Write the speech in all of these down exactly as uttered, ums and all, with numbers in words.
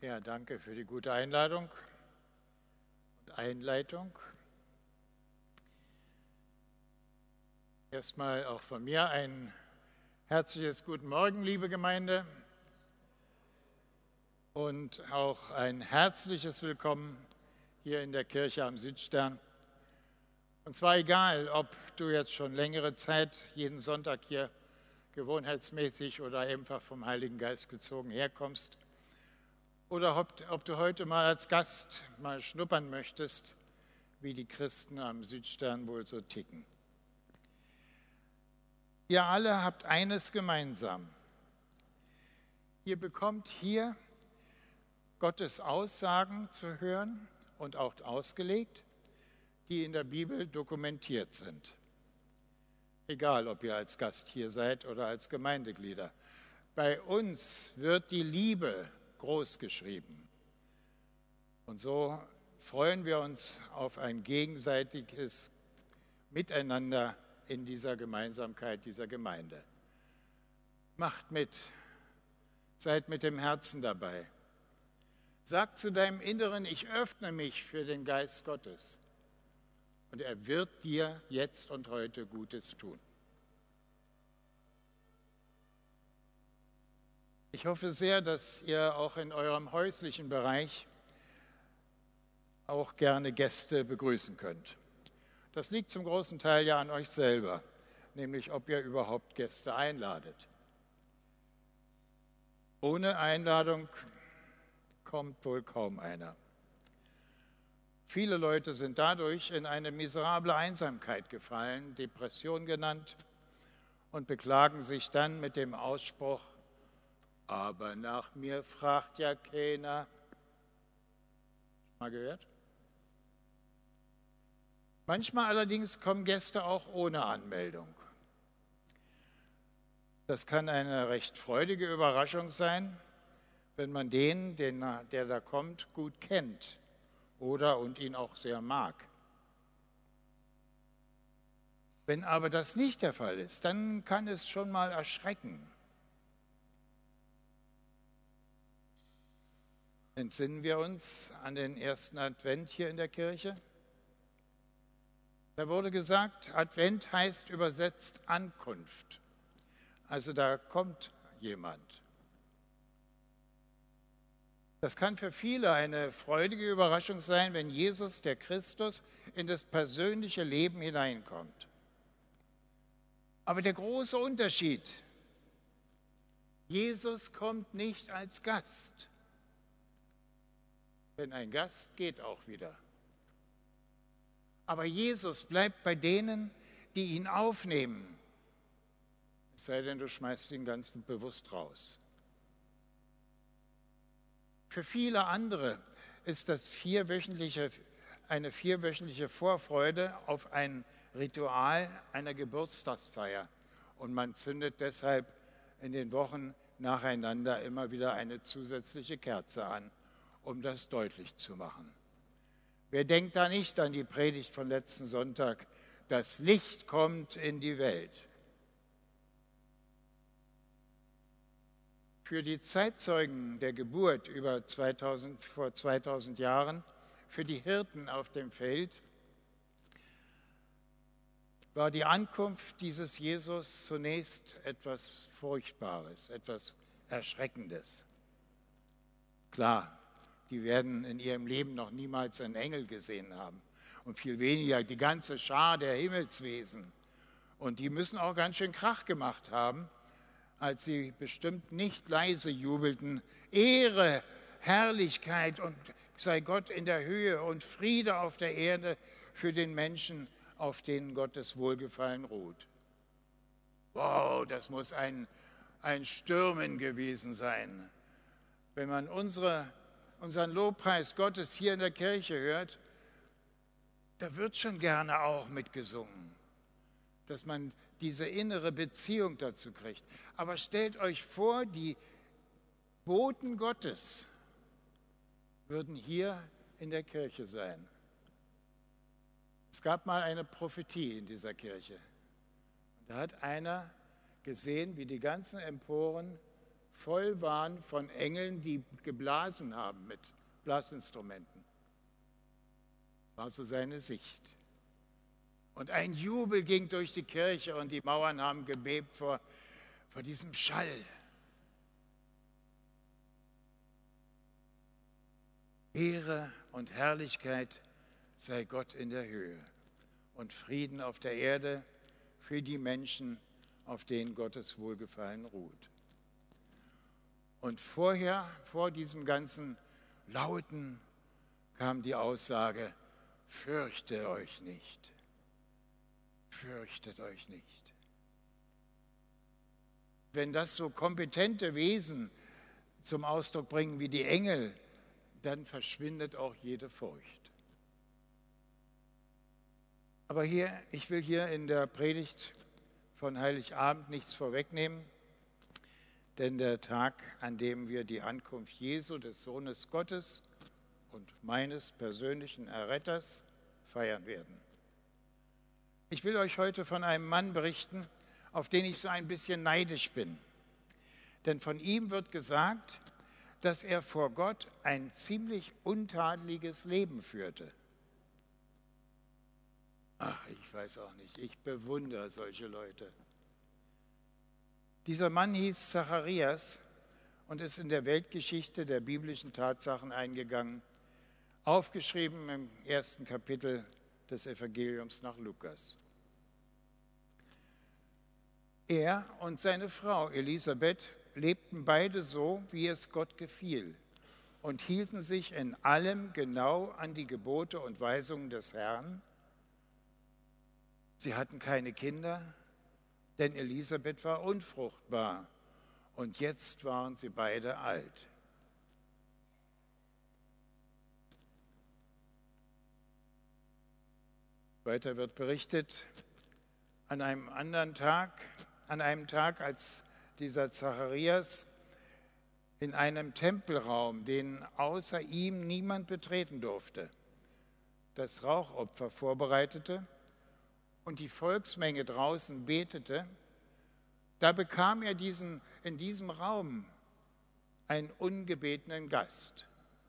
Ja, danke für die gute Einladung und Einleitung. Erstmal auch von mir ein herzliches Guten Morgen, liebe Gemeinde, und auch ein herzliches Willkommen hier in der Kirche am Südstern. Und zwar egal, ob du jetzt schon längere Zeit jeden Sonntag hier gewohnheitsmäßig oder einfach vom Heiligen Geist gezogen herkommst, oder ob, ob du heute mal als Gast mal schnuppern möchtest, wie die Christen am Südstern wohl so ticken. Ihr alle habt eines gemeinsam. Ihr bekommt hier Gottes Aussagen zu hören und auch ausgelegt, die in der Bibel dokumentiert sind. Egal, ob ihr als Gast hier seid oder als Gemeindeglieder. Bei uns wird die Liebe groß geschrieben. Und so freuen wir uns auf ein gegenseitiges Miteinander in dieser Gemeinsamkeit dieser Gemeinde. Macht mit, seid mit dem Herzen dabei. Sag zu deinem Inneren, ich öffne mich für den Geist Gottes. Und er wird dir jetzt und heute Gutes tun. Ich hoffe sehr, dass ihr auch in eurem häuslichen Bereich auch gerne Gäste begrüßen könnt. Das liegt zum großen Teil ja an euch selber, nämlich ob ihr überhaupt Gäste einladet. Ohne Einladung kommt wohl kaum einer. Viele Leute sind dadurch in eine miserable Einsamkeit gefallen, Depression genannt, und beklagen sich dann mit dem Ausspruch, aber nach mir fragt ja keiner. Mal gehört? Manchmal allerdings kommen Gäste auch ohne Anmeldung. Das kann eine recht freudige Überraschung sein, wenn man den, den der da kommt, gut kennt oder und ihn auch sehr mag. Wenn aber das nicht der Fall ist, dann kann es schon mal erschrecken. Entsinnen wir uns an den ersten Advent hier in der Kirche? Da wurde gesagt, Advent heißt übersetzt Ankunft. Also da kommt jemand. Das kann für viele eine freudige Überraschung sein, wenn Jesus, der Christus, in das persönliche Leben hineinkommt. Aber der große Unterschied, Jesus kommt nicht als Gast. Denn ein Gast geht auch wieder. Aber Jesus bleibt bei denen, die ihn aufnehmen. Es sei denn, du schmeißt ihn ganz bewusst raus. Für viele andere ist das vierwöchentliche, eine vierwöchentliche Vorfreude auf ein Ritual einer Geburtstagsfeier. Und man zündet deshalb in den Wochen nacheinander immer wieder eine zusätzliche Kerze an, um das deutlich zu machen. Wer denkt da nicht an die Predigt von letzten Sonntag? Das Licht kommt in die Welt. Für die Zeitzeugen der Geburt über zweitausend, vor zweitausend Jahren, für die Hirten auf dem Feld, war die Ankunft dieses Jesus zunächst etwas Furchtbares, etwas Erschreckendes. Klar, die werden in ihrem Leben noch niemals einen Engel gesehen haben und viel weniger die ganze Schar der Himmelswesen. Und die müssen auch ganz schön Krach gemacht haben, als sie bestimmt nicht leise jubelten, Ehre, Herrlichkeit und sei Gott in der Höhe und Friede auf der Erde für den Menschen, auf denen Gottes Wohlgefallen ruht. Wow, das muss ein, ein Stürmen gewesen sein. Wenn man unsere, unseren Lobpreis Gottes hier in der Kirche hört, da wird schon gerne auch mitgesungen, dass man diese innere Beziehung dazu kriegt. Aber stellt euch vor, die Boten Gottes würden hier in der Kirche sein. Es gab mal eine Prophetie in dieser Kirche. Da hat einer gesehen, wie die ganzen Emporen voll waren von Engeln, die geblasen haben mit Blasinstrumenten. Das war so seine Sicht. Und ein Jubel ging durch die Kirche und die Mauern haben gebebt vor, vor diesem Schall. Ehre und Herrlichkeit sei Gott in der Höhe und Frieden auf der Erde für die Menschen, auf denen Gottes Wohlgefallen ruht. Und vorher, vor diesem ganzen Lauten, kam die Aussage, fürchtet euch nicht, fürchtet euch nicht. Wenn das so kompetente Wesen zum Ausdruck bringen wie die Engel, dann verschwindet auch jede Furcht. Aber hier, ich will hier in der Predigt von Heiligabend nichts vorwegnehmen, denn der Tag, an dem wir die Ankunft Jesu, des Sohnes Gottes und meines persönlichen Erretters, feiern werden. Ich will euch heute von einem Mann berichten, auf den ich so ein bisschen neidisch bin. Denn von ihm wird gesagt, dass er vor Gott ein ziemlich untadeliges Leben führte. Ach, ich weiß auch nicht, ich bewundere solche Leute. Dieser Mann hieß Zacharias und ist in der Weltgeschichte der biblischen Tatsachen eingegangen, aufgeschrieben im ersten Kapitel des Evangeliums nach Lukas. Er und seine Frau Elisabeth lebten beide so, wie es Gott gefiel und hielten sich in allem genau an die Gebote und Weisungen des Herrn. Sie hatten keine Kinder, denn Elisabeth war unfruchtbar und jetzt waren sie beide alt. Weiter wird berichtet, an einem anderen Tag, an einem Tag, als dieser Zacharias in einem Tempelraum, den außer ihm niemand betreten durfte, das Rauchopfer vorbereitete und die Volksmenge draußen betete, da bekam er diesen, in diesem Raum einen ungebetenen Gast.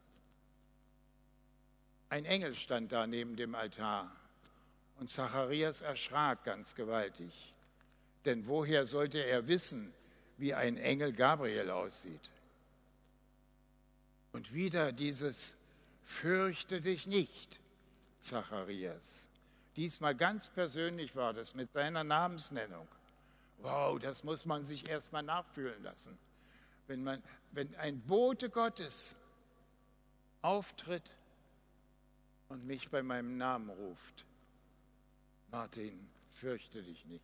Ein Engel stand da neben dem Altar und Zacharias erschrak ganz gewaltig. Denn woher sollte er wissen, wie ein Engel Gabriel aussieht? Und wieder dieses Fürchte dich nicht, Zacharias. Diesmal ganz persönlich war das mit seiner Namensnennung. Wow, das muss man sich erst mal nachfühlen lassen. Wenn, man, wenn ein Bote Gottes auftritt und mich bei meinem Namen ruft, Martin, fürchte dich nicht.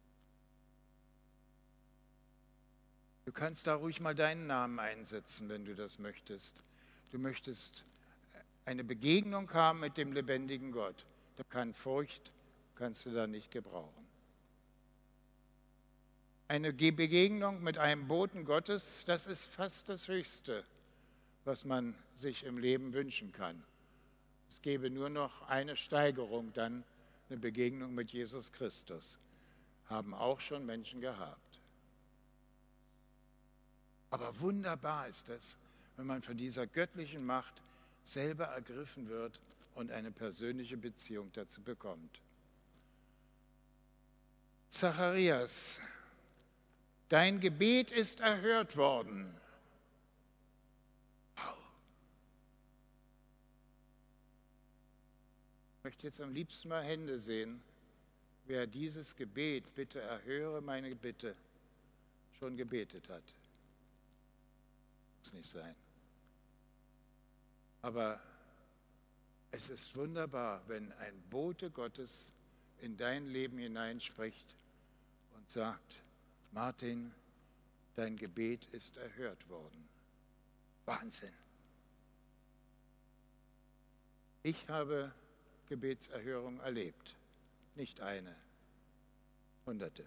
Du kannst da ruhig mal deinen Namen einsetzen, wenn du das möchtest. Du möchtest eine Begegnung haben mit dem lebendigen Gott. Da kann Furcht, kannst du da nicht gebrauchen. Eine Begegnung mit einem Boten Gottes, das ist fast das Höchste, was man sich im Leben wünschen kann. Es gäbe nur noch eine Steigerung dann, eine Begegnung mit Jesus Christus. Haben auch schon Menschen gehabt. Aber wunderbar ist es, wenn man von dieser göttlichen Macht selber ergriffen wird und eine persönliche Beziehung dazu bekommt. Zacharias, dein Gebet ist erhört worden. Wow. Ich möchte jetzt am liebsten mal Hände sehen, wer dieses Gebet, bitte erhöre meine Bitte, schon gebetet hat. Muss nicht sein. Aber es ist wunderbar, wenn ein Bote Gottes in dein Leben hineinspricht und sagt, Martin, dein Gebet ist erhört worden. Wahnsinn. Ich habe Gebetserhörung erlebt. Nicht eine, hunderte.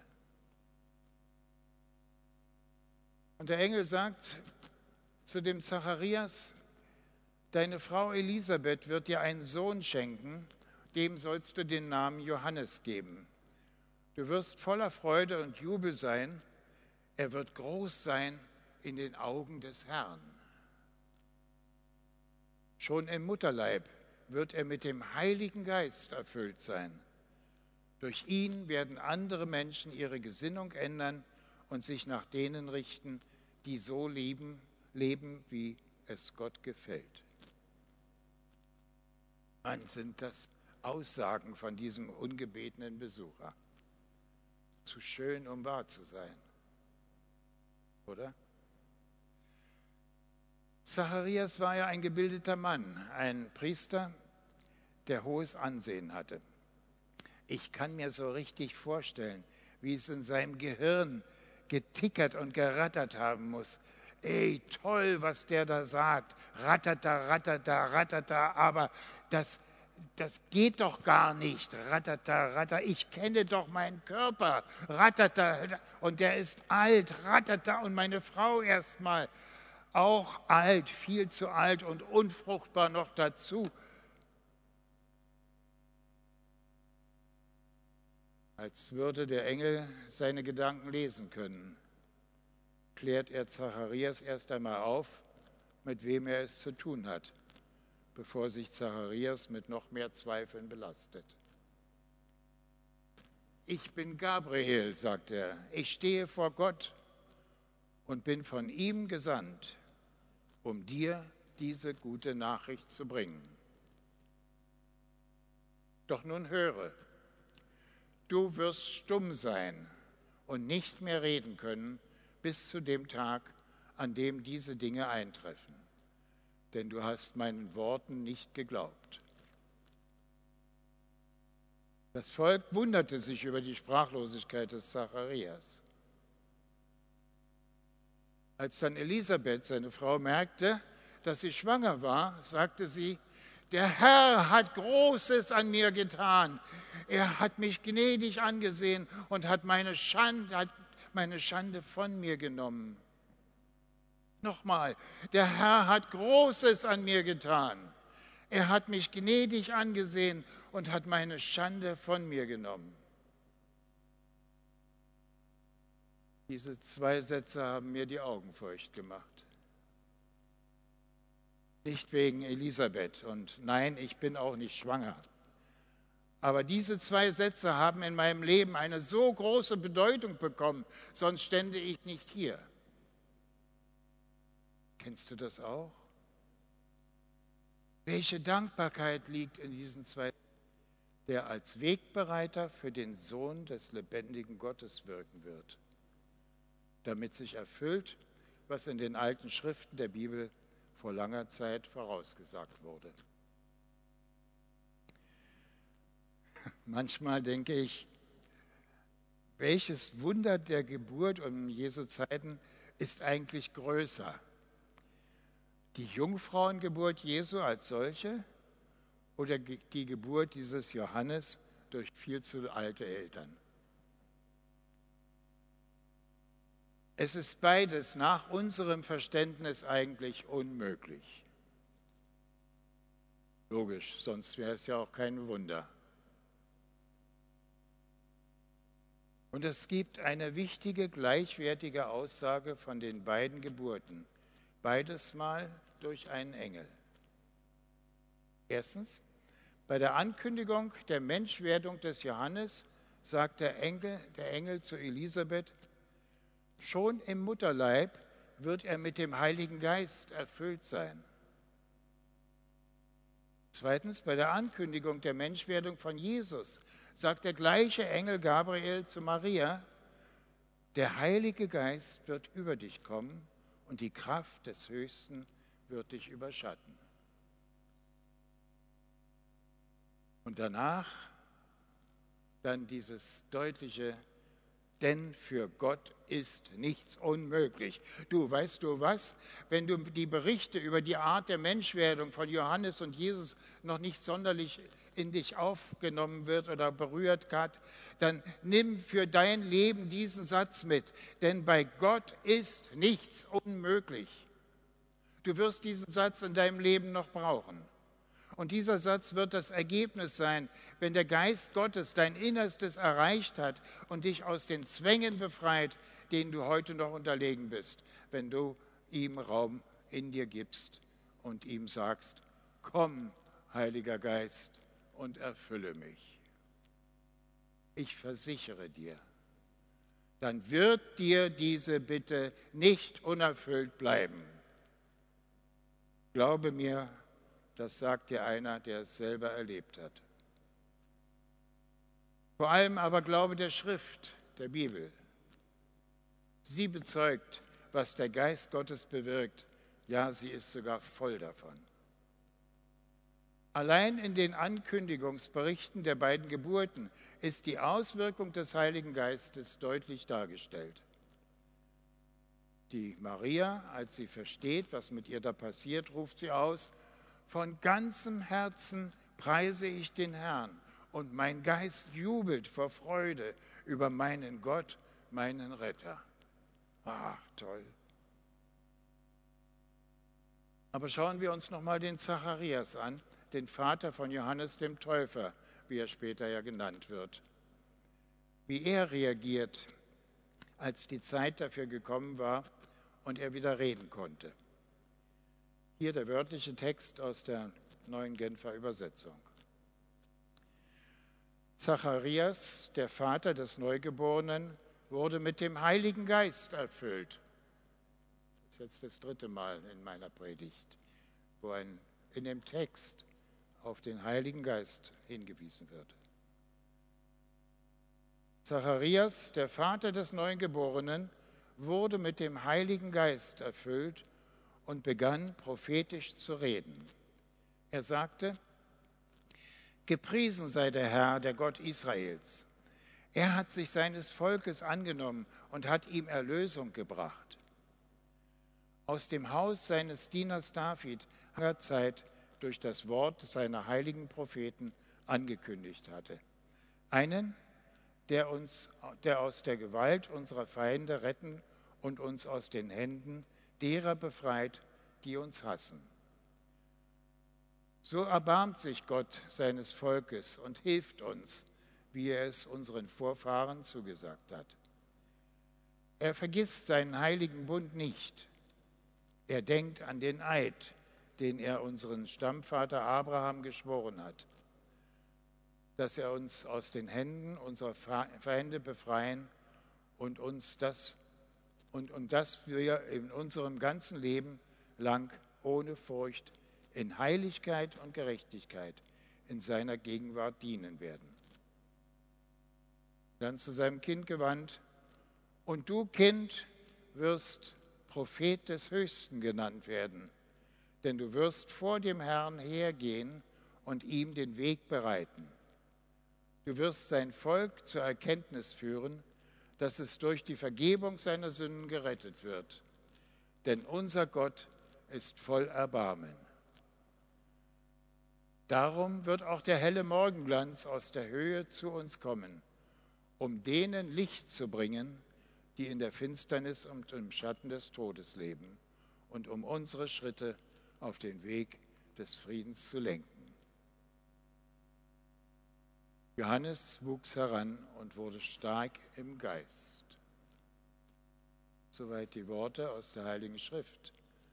Und der Engel sagt zu dem Zacharias, deine Frau Elisabeth wird dir einen Sohn schenken, dem sollst du den Namen Johannes geben. Du wirst voller Freude und Jubel sein, er wird groß sein, in den Augen des Herrn. Schon im Mutterleib wird er mit dem Heiligen Geist erfüllt sein. Durch ihn werden andere Menschen ihre Gesinnung ändern und sich nach denen richten, die so leben, leben, wie es Gott gefällt. Wann sind das Aussagen von diesem ungebetenen Besucher? Zu schön, um wahr zu sein, oder? Zacharias war ja ein gebildeter Mann, ein Priester, der hohes Ansehen hatte. Ich kann mir so richtig vorstellen, wie es in seinem Gehirn getickert und gerattert haben muss. Ey, toll, was der da sagt. Ratata, ratata, ratata, aber das, das geht doch gar nicht. Ratata, ratata, ich kenne doch meinen Körper. Ratata, und der ist alt. Ratata, und meine Frau erstmal. Auch alt, viel zu alt und unfruchtbar noch dazu. Als würde der Engel seine Gedanken lesen können, klärt er Zacharias erst einmal auf, mit wem er es zu tun hat, bevor sich Zacharias mit noch mehr Zweifeln belastet. Ich bin Gabriel, sagt er, ich stehe vor Gott und bin von ihm gesandt, um dir diese gute Nachricht zu bringen. Doch nun höre, du wirst stumm sein und nicht mehr reden können bis zu dem Tag, an dem diese Dinge eintreffen. Denn du hast meinen Worten nicht geglaubt. Das Volk wunderte sich über die Sprachlosigkeit des Zacharias. Als dann Elisabeth, seine Frau, merkte, dass sie schwanger war, sagte sie, der Herr hat Großes an mir getan. Er hat mich gnädig angesehen und hat meine Schande, hat meine Schande von mir genommen. Nochmal, der Herr hat Großes an mir getan. Er hat mich gnädig angesehen und hat meine Schande von mir genommen. Diese zwei Sätze haben mir die Augen feucht gemacht. Nicht wegen Elisabeth und nein, ich bin auch nicht schwanger. Aber diese zwei Sätze haben in meinem Leben eine so große Bedeutung bekommen, sonst stände ich nicht hier. Kennst du das auch? Welche Dankbarkeit liegt in diesen zwei Sätzen, der als Wegbereiter für den Sohn des lebendigen Gottes wirken wird, damit sich erfüllt, was in den alten Schriften der Bibel vor langer Zeit vorausgesagt wurde. Manchmal denke ich, welches Wunder der Geburt um Jesu Zeiten ist eigentlich größer? Die Jungfrauengeburt Jesu als solche oder die Geburt dieses Johannes durch viel zu alte Eltern? Es ist beides nach unserem Verständnis eigentlich unmöglich. Logisch, sonst wäre es ja auch kein Wunder. Und es gibt eine wichtige, gleichwertige Aussage von den beiden Geburten, beides mal durch einen Engel. Erstens, bei der Ankündigung der Menschwerdung des Johannes sagt der Engel, der Engel zu Elisabeth, schon im Mutterleib wird er mit dem Heiligen Geist erfüllt sein. Zweitens, bei der Ankündigung der Menschwerdung von Jesus sagt der gleiche Engel Gabriel zu Maria, der Heilige Geist wird über dich kommen und die Kraft des Höchsten wird dich überschatten. Und danach dann dieses deutliche, denn für Gott ist nichts unmöglich. Du, weißt du was? Wenn du die Berichte über die Art der Menschwerdung von Johannes und Jesus noch nicht sonderlich in dich aufgenommen wird oder berührt hat, dann nimm für dein Leben diesen Satz mit. Denn bei Gott ist nichts unmöglich. Du wirst diesen Satz in deinem Leben noch brauchen. Und dieser Satz wird das Ergebnis sein, wenn der Geist Gottes dein Innerstes erreicht hat und dich aus den Zwängen befreit, denen du heute noch unterlegen bist, wenn du ihm Raum in dir gibst und ihm sagst, komm, Heiliger Geist, und erfülle mich. Ich versichere dir, dann wird dir diese Bitte nicht unerfüllt bleiben. Glaube mir, das sagt dir einer, der es selber erlebt hat. Vor allem aber glaube der Schrift, der Bibel. Sie bezeugt, was der Geist Gottes bewirkt. Ja, sie ist sogar voll davon. Allein in den Ankündigungsberichten der beiden Geburten ist die Auswirkung des Heiligen Geistes deutlich dargestellt. Die Maria, als sie versteht, was mit ihr da passiert, ruft sie aus, von ganzem Herzen preise ich den Herrn und mein Geist jubelt vor Freude über meinen Gott, meinen Retter. Ach, toll. Aber schauen wir uns nochmal den Zacharias an, den Vater von Johannes dem Täufer, wie er später ja genannt wird. Wie er reagiert, als die Zeit dafür gekommen war und er wieder reden konnte. Hier der wörtliche Text aus der neuen Genfer Übersetzung. Zacharias, der Vater des Neugeborenen, wurde mit dem Heiligen Geist erfüllt. Das ist jetzt das dritte Mal in meiner Predigt, wo ein, in dem Text auf den Heiligen Geist hingewiesen wird. Zacharias, der Vater des Neugeborenen, wurde mit dem Heiligen Geist erfüllt und begann prophetisch zu reden. Er sagte, gepriesen sei der Herr, der Gott Israels. Er hat sich seines Volkes angenommen und hat ihm Erlösung gebracht. Aus dem Haus seines Dieners David langer Zeit durch das Wort seiner heiligen Propheten angekündigt hatte. Einen, der uns, der aus der Gewalt unserer Feinde retten und uns aus den Händen derer befreit, die uns hassen. So erbarmt sich Gott seines Volkes und hilft uns, wie er es unseren Vorfahren zugesagt hat. Er vergisst seinen heiligen Bund nicht. Er denkt an den Eid, den er unseren Stammvater Abraham geschworen hat, dass er uns aus den Händen unserer Feinde befreien und uns das und, und dass wir in unserem ganzen Leben lang ohne Furcht in Heiligkeit und Gerechtigkeit in seiner Gegenwart dienen werden. Dann zu seinem Kind gewandt, und du, Kind, wirst Prophet des Höchsten genannt werden, denn du wirst vor dem Herrn hergehen und ihm den Weg bereiten. Du wirst sein Volk zur Erkenntnis führen, dass es durch die Vergebung seiner Sünden gerettet wird. Denn unser Gott ist voll Erbarmen. Darum wird auch der helle Morgenglanz aus der Höhe zu uns kommen, um denen Licht zu bringen, die in der Finsternis und im Schatten des Todes leben, und um unsere Schritte auf den Weg des Friedens zu lenken. Johannes wuchs heran und wurde stark im Geist. Soweit die Worte aus der Heiligen Schrift.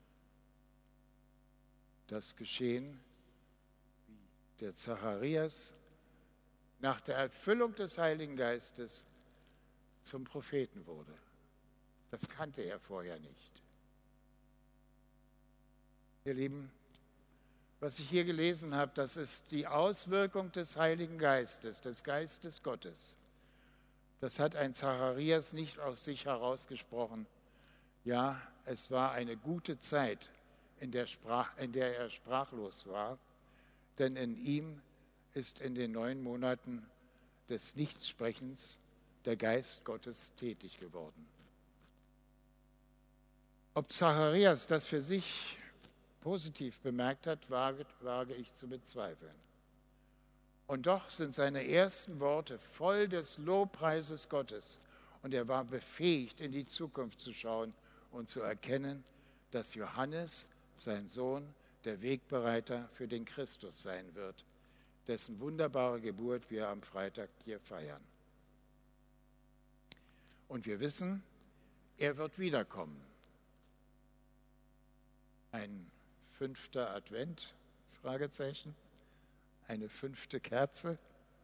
Das Geschehen, wie der Zacharias nach der Erfüllung des Heiligen Geistes zum Propheten wurde. Das kannte er vorher nicht. Ihr Lieben, was ich hier gelesen habe, das ist die Auswirkung des Heiligen Geistes, des Geistes Gottes. Das hat ein Zacharias nicht aus sich herausgesprochen. Ja, es war eine gute Zeit, in der, Sprach, in der er sprachlos war, denn in ihm ist in den neun Monaten des Nichtsprechens der Geist Gottes tätig geworden. Ob Zacharias das für sich positiv bemerkt hat, wage, wage ich zu bezweifeln. Und doch sind seine ersten Worte voll des Lobpreises Gottes und er war befähigt, in die Zukunft zu schauen und zu erkennen, dass Johannes, sein Sohn, der Wegbereiter für den Christus sein wird, dessen wunderbare Geburt wir am Freitag hier feiern. Und wir wissen, er wird wiederkommen. Ein fünfter Advent, Fragezeichen, eine fünfte Kerze,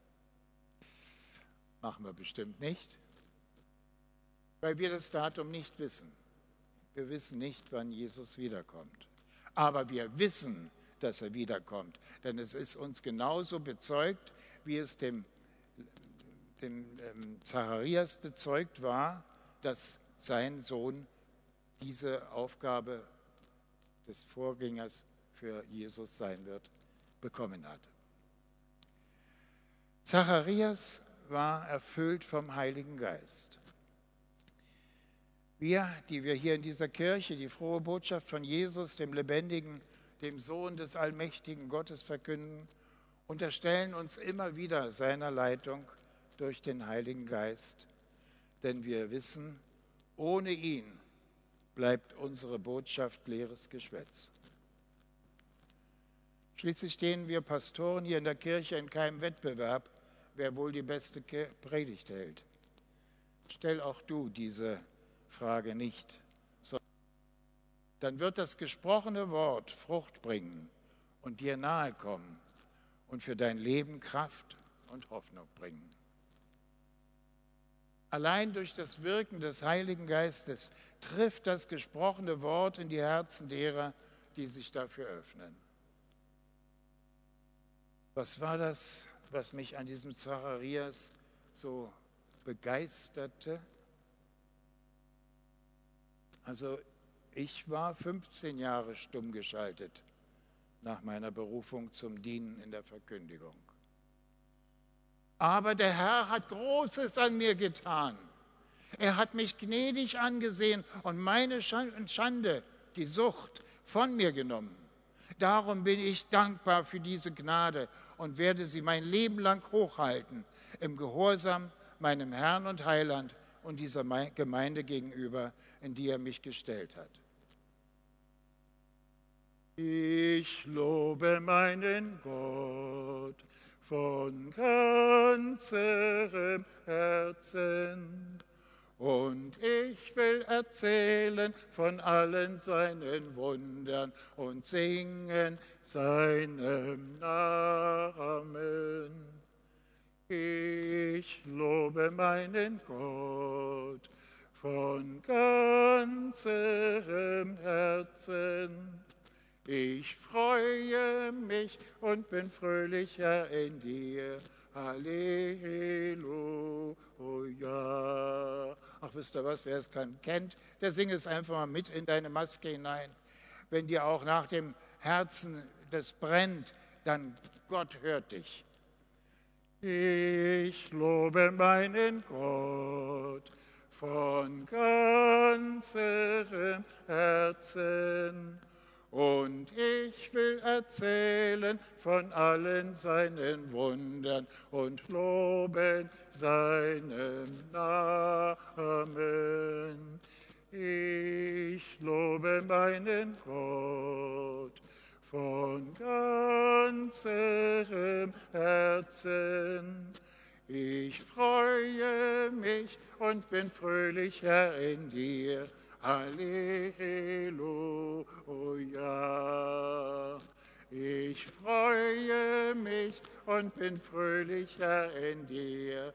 machen wir bestimmt nicht, weil wir das Datum nicht wissen. Wir wissen nicht, wann Jesus wiederkommt. Aber wir wissen, dass er wiederkommt, denn es ist uns genauso bezeugt, wie es dem, dem ähm, Zacharias bezeugt war, dass sein Sohn diese Aufgabe des Vorgängers für Jesus sein wird, bekommen hat. Zacharias war erfüllt vom Heiligen Geist. Wir, die wir hier in dieser Kirche die frohe Botschaft von Jesus, dem Lebendigen, dem Sohn des allmächtigen Gottes verkünden, unterstellen uns immer wieder seiner Leitung durch den Heiligen Geist. Denn wir wissen, ohne ihn bleibt unsere Botschaft leeres Geschwätz. Schließlich stehen wir Pastoren hier in der Kirche in keinem Wettbewerb, wer wohl die beste Predigt hält. Stell auch du diese Frage nicht. Dann wird das gesprochene Wort Frucht bringen und dir nahe kommen und für dein Leben Kraft und Hoffnung bringen. Allein durch das Wirken des Heiligen Geistes trifft das gesprochene Wort in die Herzen derer, die sich dafür öffnen. Was war das, was mich an diesem Zacharias so begeisterte? Also ich war fünfzehn Jahre stumm geschaltet nach meiner Berufung zum Dienen in der Verkündigung. Aber der Herr hat Großes an mir getan. Er hat mich gnädig angesehen und meine Schande, die Sucht, von mir genommen. Darum bin ich dankbar für diese Gnade und werde sie mein Leben lang hochhalten, im Gehorsam meinem Herrn und Heiland und dieser Gemeinde gegenüber, in die er mich gestellt hat. Ich lobe meinen Gott von ganzem Herzen und ich will erzählen von allen seinen Wundern und singen seinem Namen. Ich lobe meinen Gott von ganzem Herzen. Ich freue mich und bin fröhlicher in dir. Halleluja. Ach, wisst ihr was, wer es kann, kennt, der singe es einfach mal mit in deine Maske hinein. Wenn dir auch nach dem Herzen das brennt, dann Gott hört dich. Ich lobe meinen Gott von ganzem Herzen. Und ich will erzählen von allen seinen Wundern und loben seinem Namen. Ich lobe meinen Gott von ganzem Herzen. Ich freue mich und bin fröhlicher in dir. Halleluja. Ich freue mich und bin fröhlicher in dir.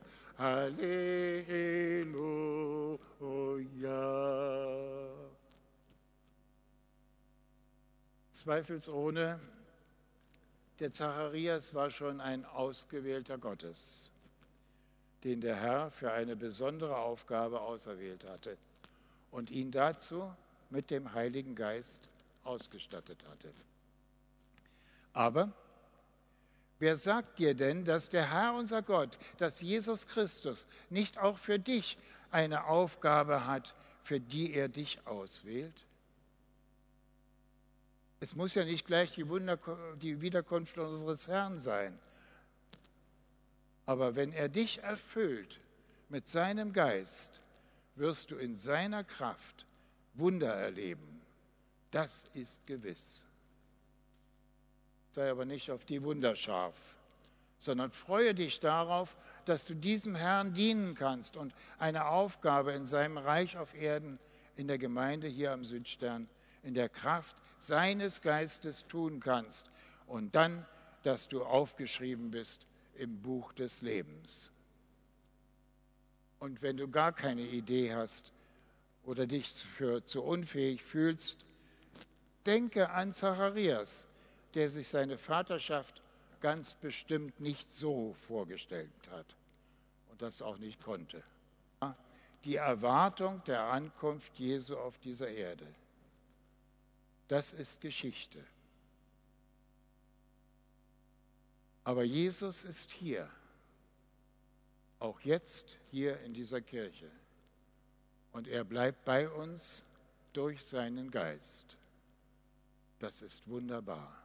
Halleluja. Zweifelsohne, der Zacharias war schon ein Ausgewählter Gottes, den der Herr für eine besondere Aufgabe auserwählt hatte und ihn dazu mit dem Heiligen Geist ausgestattet hatte. Aber wer sagt dir denn, dass der Herr, unser Gott, dass Jesus Christus nicht auch für dich eine Aufgabe hat, für die er dich auswählt? Es muss ja nicht gleich die, Wunder, die Wiederkunft unseres Herrn sein. Aber wenn er dich erfüllt mit seinem Geist, wirst du in seiner Kraft Wunder erleben. Das ist gewiss. sei aber nicht auf die Wunder scharf, sondern freue dich darauf, dass du diesem Herrn dienen kannst und eine Aufgabe in seinem Reich auf Erden, in der Gemeinde hier am Südstern, in der Kraft seines Geistes tun kannst und dann, dass du aufgeschrieben bist im Buch des Lebens. Und wenn du gar keine Idee hast oder dich für zu unfähig fühlst, denke an Zacharias, der sich seine Vaterschaft ganz bestimmt nicht so vorgestellt hat und das auch nicht konnte. Die Erwartung der Ankunft Jesu auf dieser Erde, das ist Geschichte. Aber Jesus ist hier, auch jetzt hier in dieser Kirche. Und er bleibt bei uns durch seinen Geist. Das ist wunderbar.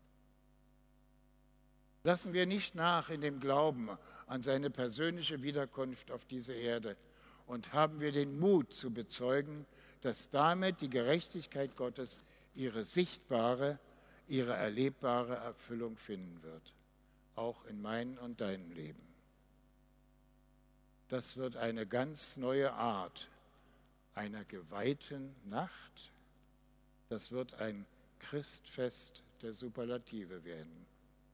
Lassen wir nicht nach in dem Glauben an seine persönliche Wiederkunft auf diese Erde und haben wir den Mut zu bezeugen, dass damit die Gerechtigkeit Gottes ihre sichtbare, ihre erlebbare Erfüllung finden wird, auch in meinem und deinem Leben. Das wird eine ganz neue Art einer geweihten Nacht. Das wird ein Christfest der Superlative werden.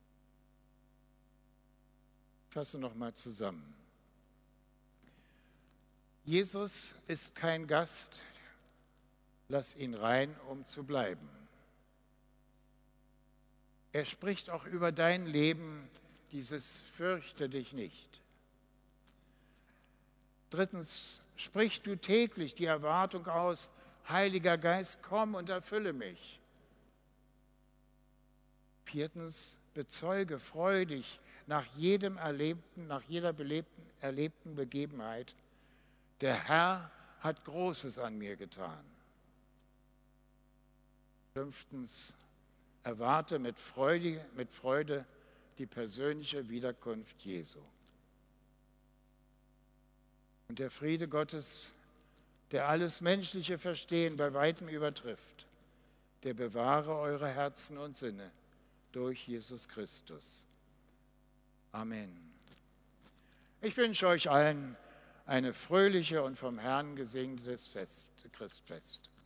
Ich fasse nochmal zusammen. Jesus ist kein Gast, lass ihn rein, um zu bleiben. Er spricht auch über dein Leben, dieses Fürchte dich nicht. Drittens, sprich du täglich die Erwartung aus, Heiliger Geist, komm und erfülle mich. Viertens, bezeuge freudig nach jedem erlebten, nach jeder belebten, erlebten Begebenheit, der Herr hat Großes an mir getan. Fünftens, erwarte mit Freude, mit Freude die persönliche Wiederkunft Jesu. Und der Friede Gottes, der alles menschliche Verstehen bei weitem übertrifft, der bewahre eure Herzen und Sinne durch Jesus Christus. Amen. Ich wünsche euch allen eine fröhliche und vom Herrn gesegnetes Fest, Christfest.